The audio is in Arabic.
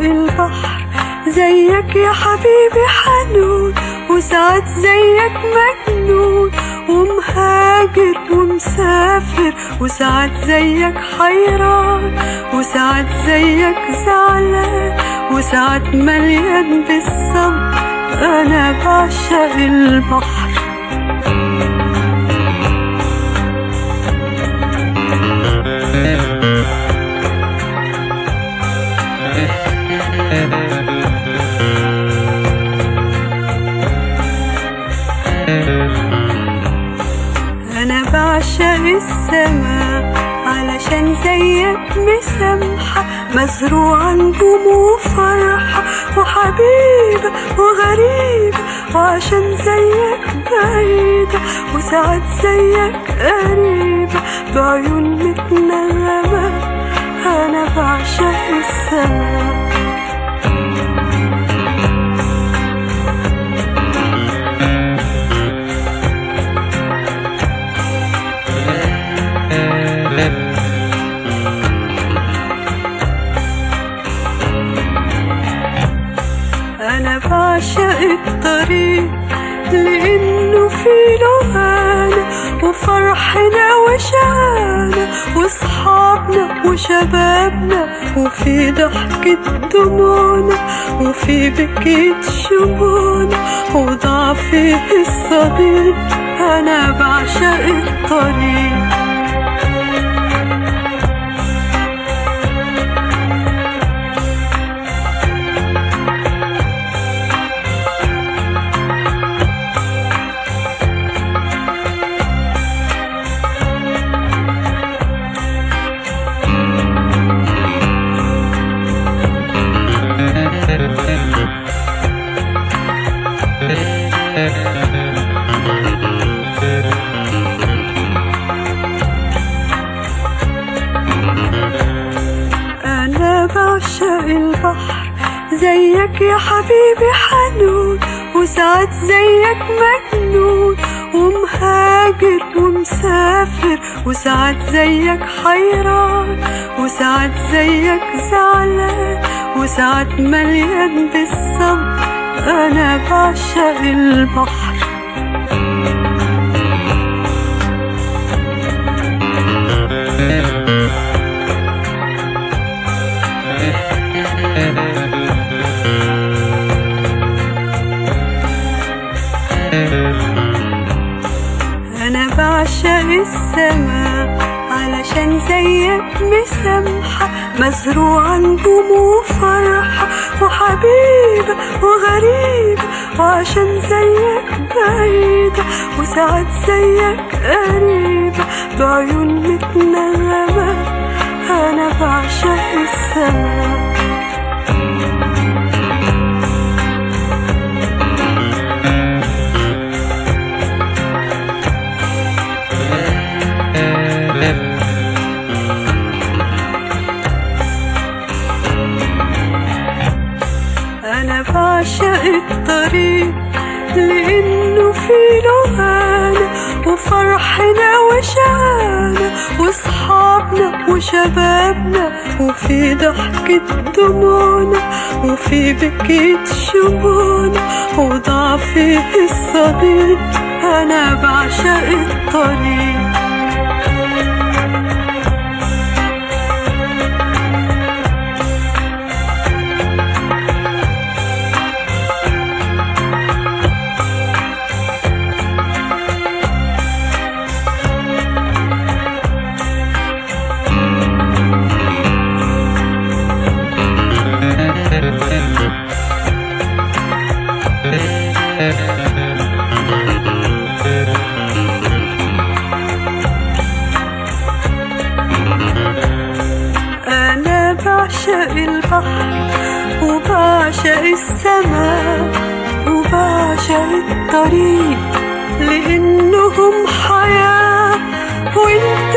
البحر زيك يا حبيبي حنون، وساعات زيك مجنون ومهاجر ومسافر، وساعات زيك حيران، وساعات زيك زعلان، وساعات مليان بالصبر. أنا بعشق البحر. أنا بعشق السماء علشان زيك مسامحة، مزروعة نجوم وفرحة وحبيبة وغريبة، وعشان زيك بعيدة وساعات زيك قريبة بعيون متنغمة. أنا بعشق السماء. أنا بعشق الطريق لأنه فيه لهانا وفرحنا وشانا وصحابنا وشبابنا، وفي ضحكة دموعنا وفي بكيت شموعنا وضعفه الصديق. أنا بعشق الطريق. أنا بعشق البحر زيك يا حبيبي حنون، وساعات زيك مجنون ومهاجر ومسافر، وساعات زيك حيران، وساعات زيك زعلان، وساعات مليان بالصبر. أنا بعشق البحر. أنا بعشق السماء علشان زيك مسامحة، مزروعة نجوم وفرحة وحبيبة وغريبة، وعشان زيك بعيدة وساعات زيك قريبة بعيون متنغمة. أنا بعشق السماء. أنا بعشق الطريق لأنه فيه لهانا وفرحنا وشانا وصحابنا وشبابنا، وفي ضحكة دموعنا وفي بكيت شموعنا وضعفه الصديق. أنا بعشق الطريق. أنا بعشق البحر وبعشق السماء وبعشق الطريق، لأنهم حياة وانت